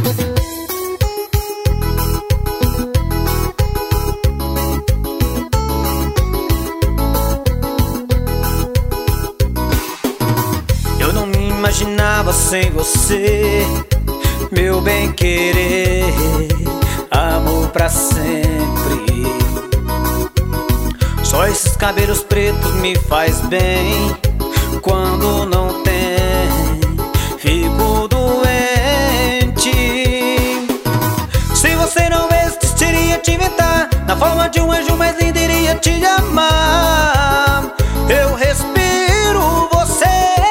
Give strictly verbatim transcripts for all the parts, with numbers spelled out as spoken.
Eu não me imaginava sem você, meu bem-querer, amor pra sempre. Só esses cabelos pretos me faz bem. Quando não tem, fico doente. Se você não existiria, te inventar na forma de um anjo mais lindo, iria te amar. Eu respiro você.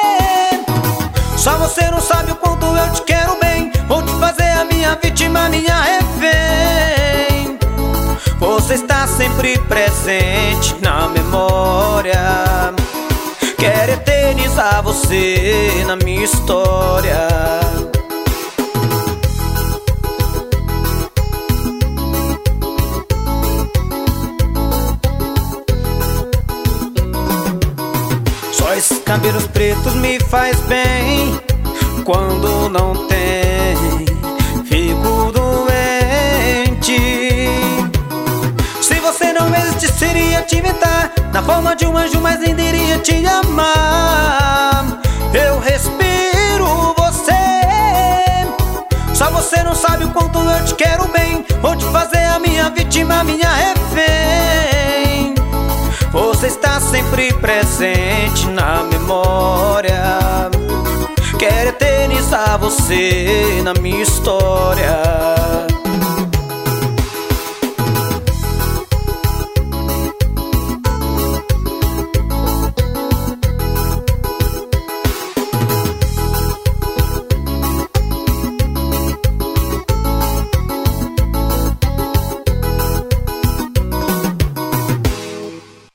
Só você não sabe o quanto eu te quero bem. Vou te fazer a minha vítima, minha refém. Você está sempre presente na memória. Quero eternizar você na minha história. Só esses cabelos pretos me faz bem. Quando não tem, fico doente. Se você não existisse, iria te inventar na forma de um anjo mais lindo, iria te amar. Eu respiro você. Só você não sabe o quanto eu te quero bem. Vou te fazer a minha vítima, minha refém. Você está sempre presente na memória. Quero eternizar você na minha história.